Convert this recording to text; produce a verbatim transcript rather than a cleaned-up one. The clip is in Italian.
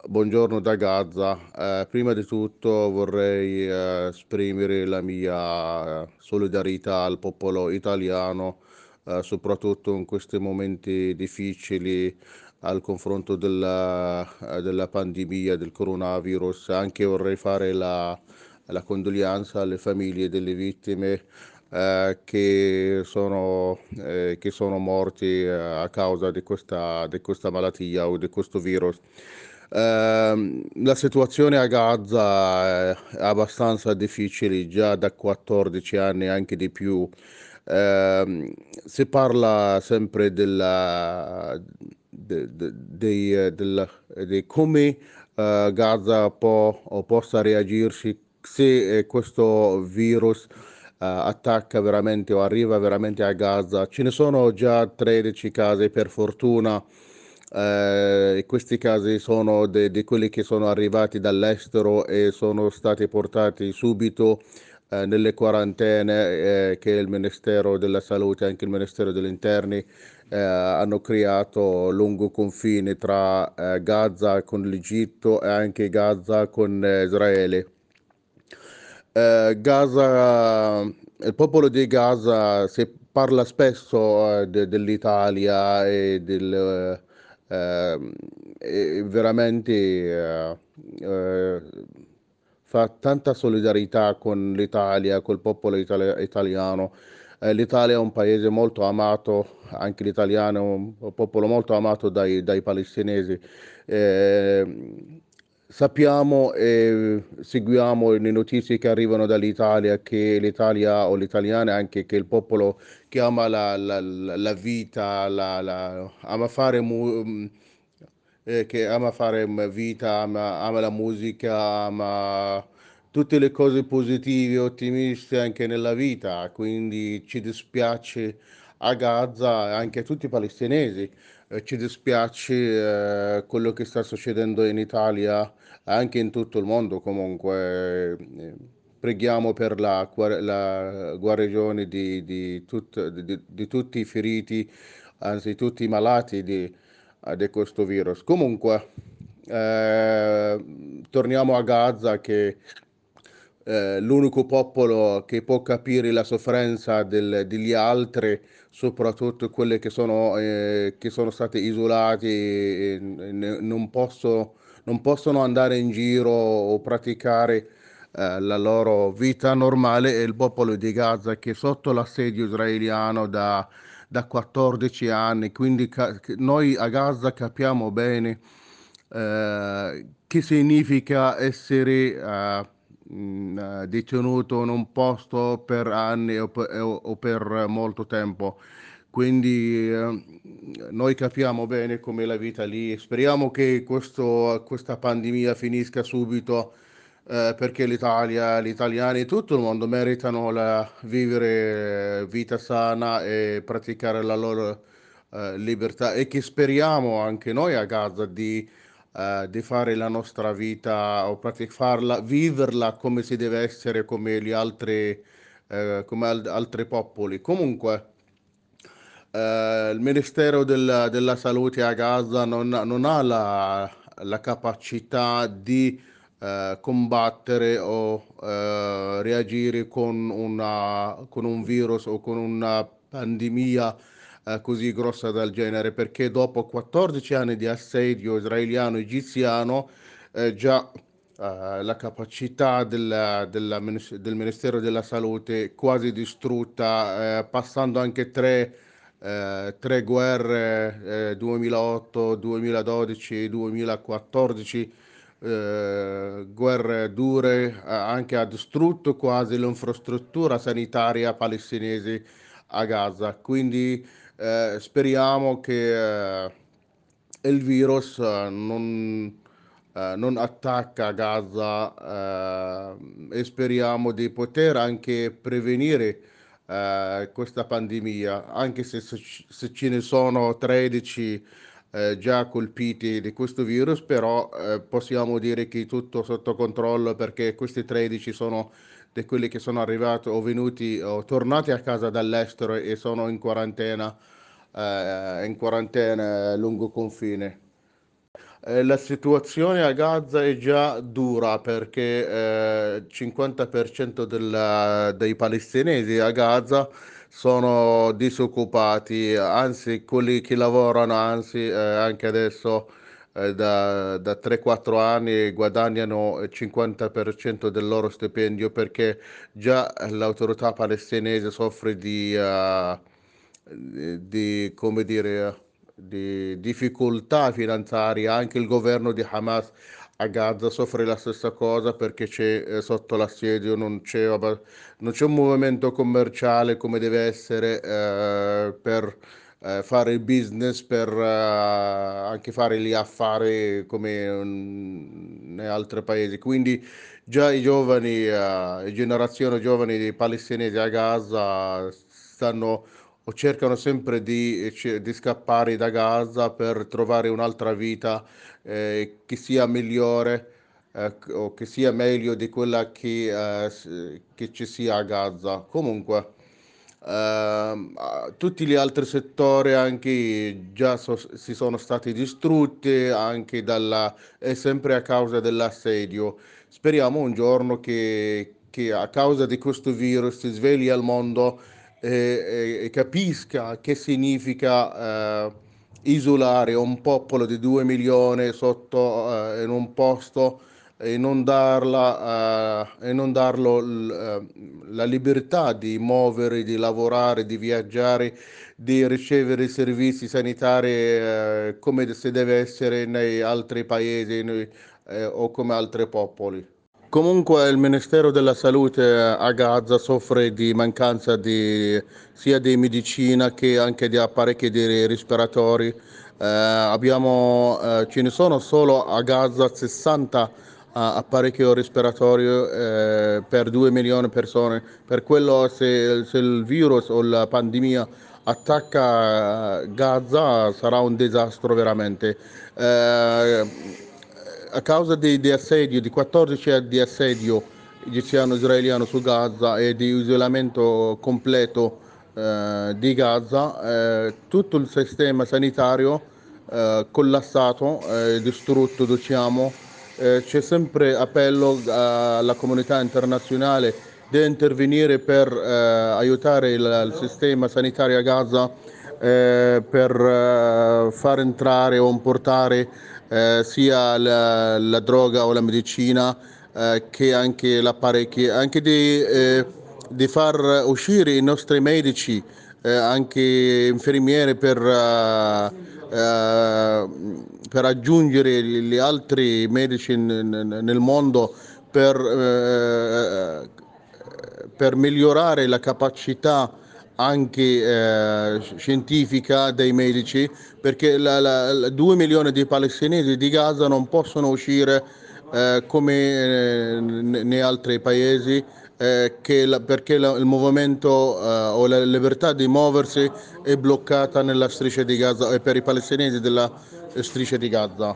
Buongiorno da Gaza. Eh, prima di tutto vorrei eh, esprimere la mia eh, solidarietà al popolo italiano, eh, soprattutto in questi momenti difficili al confronto della, eh, della pandemia del coronavirus. Anche vorrei fare la, la condoglianza alle famiglie delle vittime eh, che sono, eh, che sono morti eh, a causa di questa, di questa malattia o di questo virus. Ehm, la situazione a Gaza è abbastanza difficile già da quattordici anni, anche di più. Ehm, si parla sempre della, de- de- dei, eh, della- di come eh, Gaza può o possa reagirsi se eh, questo virus eh, attacca veramente o arriva veramente a Gaza. Ce ne sono già tredici casi per fortuna. Eh, questi casi sono de- di quelli che sono arrivati dall'estero e sono stati portati subito eh, nelle quarantene eh, che il Ministero della Salute e anche il Ministero degli Interni eh, hanno creato lungo confine tra eh, Gaza con l'Egitto e anche Gaza con eh, Israele. Eh, Gaza, il popolo di Gaza si parla spesso eh, de- dell'Italia e del, eh, ehm, e veramente eh, eh, fa tanta solidarietà con l'Italia, col popolo itali- italiano. Eh, L'Italia è un paese molto amato, anche l'italiano è un popolo molto amato dai, dai palestinesi. Eh, Sappiamo e seguiamo le notizie che arrivano dall'Italia, che l'Italia o gli italiani, anche che il popolo che ama la, la- la- la vita, la, la- ama fare, mu- mm, eh, che ama fare mm, vita, ama, ama la musica, ama tutte le cose positive, ottimiste anche nella vita. Quindi ci dispiace a Gaza e anche a tutti i palestinesi. Eh, ci dispiace eh, quello che sta succedendo in Italia, anche in tutto il mondo comunque. Eh, Preghiamo per la, guar- la guarigione di, di tut- di- di tutti i feriti, anzi tutti i malati di, eh, di questo virus. Comunque, eh, torniamo a Gaza che eh, l'unico popolo che può capire la sofferenza del- degli altri, soprattutto quelle che sono, eh, che sono state isolate e, e ne- non posso- non possono andare in giro o praticare eh, la loro vita normale, è il popolo di Gaza che è sotto l'assedio israeliano da, da quattordici anni. Quindi ca- noi a Gaza capiamo bene eh, che significa essere eh, mh, eh, detenuto in un posto per anni o per, o- o per molto tempo. Quindi eh, noi capiamo bene com'è la vita lì. Speriamo che questo- questa pandemia finisca subito, eh, perché l'Italia, gli italiani e tutto il mondo meritano la, vivere eh, vita sana e praticare la loro eh, libertà, e che speriamo anche noi a Gaza di, eh, di fare la nostra vita o pratic- farla, viverla come si deve essere, come gli altri, eh, come al- altri popoli. Comunque. Eh, il Ministero del- della Salute a Gaza non, non ha la, la capacità di eh, combattere o eh, reagire con una- con un virus o con una pandemia eh, così grossa del genere, perché dopo quattordici anni di assedio israeliano-egiziano eh, già eh, la capacità della- della minis- del Ministero della Salute è quasi distrutta, eh, passando anche tre eh, tre guerre, eh, duemilaotto, duemiladodici, duemilaquattordici, eh, guerre dure, eh, anche ha distrutto quasi l'infrastruttura sanitaria palestinese a Gaza. Quindi eh, speriamo che eh, il virus eh, non, eh, non attacca Gaza, eh, e speriamo di poter anche prevenire eh, questa pandemia, anche se, se ci se ce ne sono tredici eh, già colpiti di questo virus, però eh, possiamo dire che è tutto sotto controllo, perché questi tredici sono di quelli che sono arrivati o venuti o tornati a casa dall'estero e sono in quarantena, eh, in quarantena lungo confine. Eh, la situazione a Gaza è già dura perché eh, il cinquanta per cento della- dei palestinesi a Gaza sono disoccupati, anzi quelli che lavorano, anzi eh, anche adesso eh, da, da tre quattro anni guadagnano il cinquanta per cento del loro stipendio perché già l'autorità palestinese soffre di, eh, di, come dire, di difficoltà finanziarie. Anche il governo di Hamas a Gaza soffre la stessa cosa perché c'è eh, sotto l'assedio, non c'è, abba- non c'è un movimento commerciale come deve essere eh, per eh, fare il business, per eh, anche fare gli affari come mm, in altri paesi. Quindi già i giovani, eh, generazioni giovani di palestinesi a Gaza stanno o cercano sempre di, ci- di scappare da Gaza per trovare un'altra vita eh, che sia migliore eh, o che sia meglio di quella che, eh, s- che ci sia a Gaza. Comunque, ehm, ah, tutti gli altri settori anche già so- si sono stati distrutti anche dalla, è sempre a causa dell'assedio. Speriamo un giorno che, che a causa di questo virus si svegli al mondo e, e- e capisca che significa eh, isolare un popolo di due milioni sotto eh, in un posto e non darla, eh, e non darlo l- eh, la libertà di muovere, di lavorare, di viaggiare, di ricevere i servizi sanitari eh, come si deve essere nei altri paesi nei- eh, o come altri popoli. Comunque il Ministero della Salute a Gaza soffre di mancanza di, sia di medicina che anche di apparecchi di respiratori. Eh, abbiamo, eh, ce ne sono solo a Gaza sessanta eh, apparecchi respiratori eh, per due milioni di persone. Per quello se, se il virus o la pandemia attacca eh, Gaza sarà un disastro veramente. Eh, a causa di, di assedio, di quattordici anni di assedio egiziano-israeliano su Gaza e di isolamento completo eh, di Gaza, eh, tutto il sistema sanitario eh, collassato, eh, distrutto, diciamo. Eh, c'è sempre appello alla comunità internazionale di intervenire per eh, aiutare il, il sistema sanitario a Gaza eh, per eh, far entrare o importare eh, sia la, la droga o la medicina eh, che anche l'apparecchio, anche di, eh, di far uscire i nostri medici, eh, anche infermiere per, eh, eh, per aggiungere gli altri medici n- nel mondo per, eh, per migliorare la capacità anche eh, scientifica dei medici, perché la, la, la- due milioni di palestinesi di Gaza non possono uscire eh, come eh, nei altri paesi, eh, che la- perché la- il movimento eh, o la libertà di muoversi è bloccata nella striscia di Gaza e per i palestinesi della striscia di Gaza.